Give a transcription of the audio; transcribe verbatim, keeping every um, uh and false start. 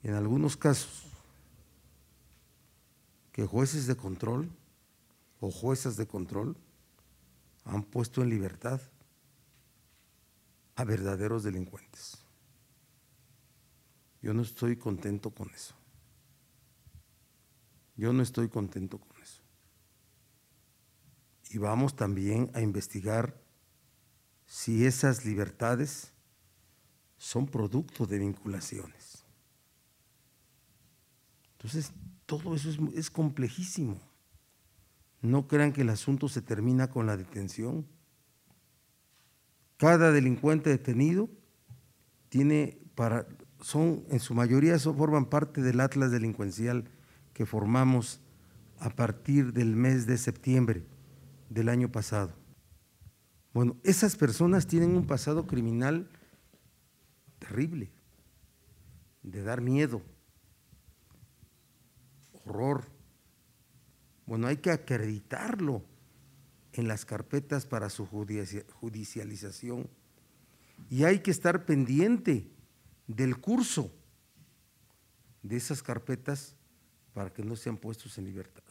En algunos casos, que jueces de control o juezas de control han puesto en libertad a verdaderos delincuentes. Yo no estoy contento con eso. Yo no estoy contento con eso. Y vamos también a investigar si esas libertades son producto de vinculaciones. Entonces, todo eso es, es complejísimo. No crean que el asunto se termina con la detención. Cada delincuente detenido tiene para, son, en su mayoría son, forman parte del atlas delincuencial que formamos a partir del mes de septiembre del año pasado. Bueno, esas personas tienen un pasado criminal terrible, de dar miedo, horror. Bueno, hay que acreditarlo en las carpetas para su judicialización y hay que estar pendiente del curso de esas carpetas para que no sean puestos en libertad.